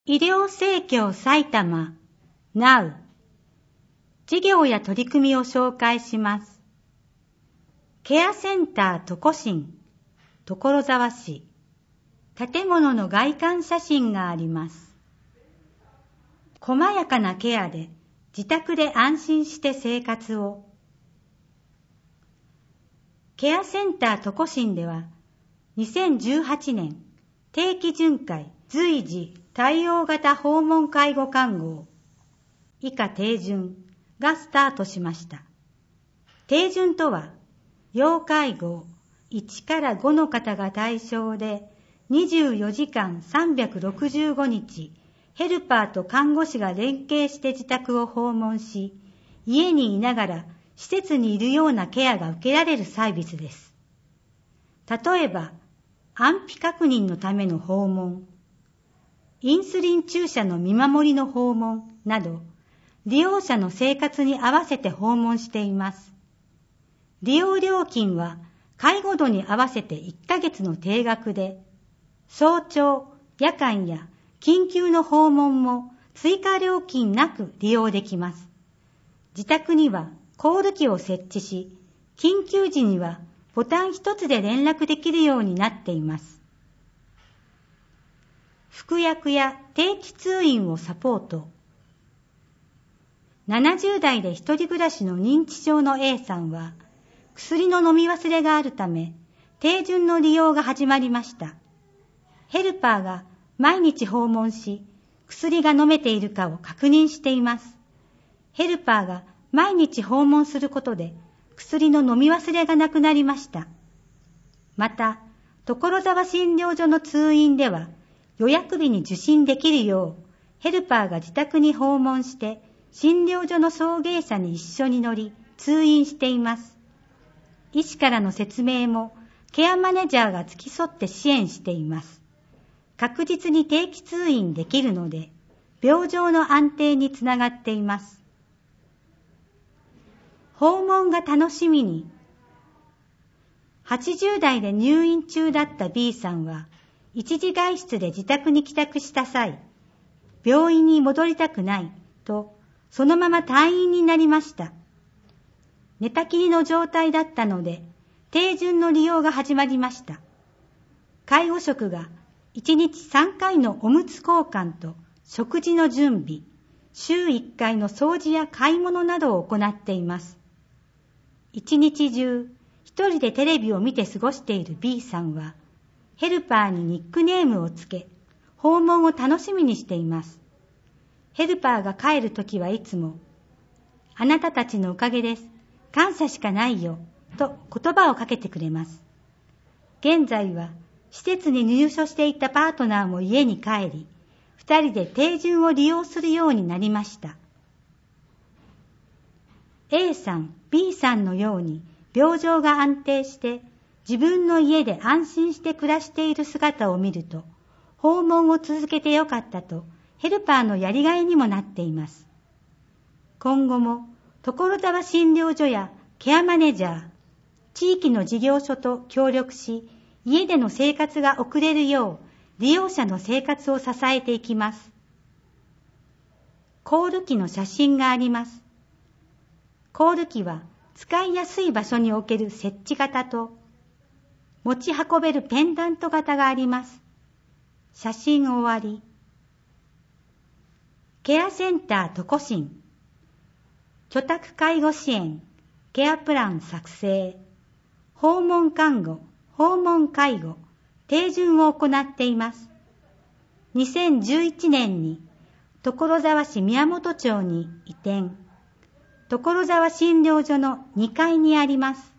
医療生協埼玉 Now 事業や取り組みを紹介します。ケアセンタートコシン所沢市建物の外観写真があります。細やかなケアで自宅で安心して生活を。ケアセンタートコシンでは2018年定期巡回随時対応型訪問介護看護以下定順がスタートしました。定順とは要介護1から5の方が対象で24時間365日ヘルパーと看護師が連携して自宅を訪問し、家にいながら施設にいるようなケアが受けられるサービスです。例えば、安否確認のための訪問、インスリン注射の見守りの訪問など、利用者の生活に合わせて訪問しています。利用料金は介護度に合わせて1ヶ月の定額で、早朝、夜間や緊急の訪問も追加料金なく利用できます。自宅にはコール機を設置し、緊急時にはボタン一つで連絡できるようになっています。服薬や定期通院をサポート。70代で一人暮らしの認知症の A さんは、薬の飲み忘れがあるため、定順の利用が始まりました。ヘルパーが毎日訪問し、薬が飲めているかを確認しています。ヘルパーが毎日訪問することで、薬の飲み忘れがなくなりました。また、所沢診療所の通院では、予約日に受診できるよう、ヘルパーが自宅に訪問して、診療所の送迎車に一緒に乗り、通院しています。医師からの説明も、ケアマネージャーが付き添って支援しています。確実に定期通院できるので、病状の安定につながっています。訪問が楽しみに。80代で入院中だった B さんは、一時外出で自宅に帰宅した際、病院に戻りたくないと、そのまま退院になりました。寝たきりの状態だったので、定順の利用が始まりました。介護職が1日3回のおむつ交換と食事の準備、週1回の掃除や買い物などを行っています。一日中、一人でテレビを見て過ごしている B さんは、ヘルパーにニックネームをつけ、訪問を楽しみにしています。ヘルパーが帰るときはいつも、あなたたちのおかげです。感謝しかないよ。と言葉をかけてくれます。現在は、施設に入所していたパートナーも家に帰り、二人で定順を利用するようになりました。A さん、B さんのように病状が安定して、自分の家で安心して暮らしている姿を見ると、訪問を続けてよかったと、ヘルパーのやりがいにもなっています。今後も、所沢診療所やケアマネージャー、地域の事業所と協力し、家での生活が送れるよう、利用者の生活を支えていきます。コール機の写真があります。コール機は、使いやすい場所に置ける設置型と、持ち運べるペンダント型があります。写真終わり。ケアセンタートコシン。居宅介護支援、ケアプラン作成、訪問看護、訪問介護、定順を行っています。2011年に所沢市宮本町に移転、所沢診療所の2階にあります。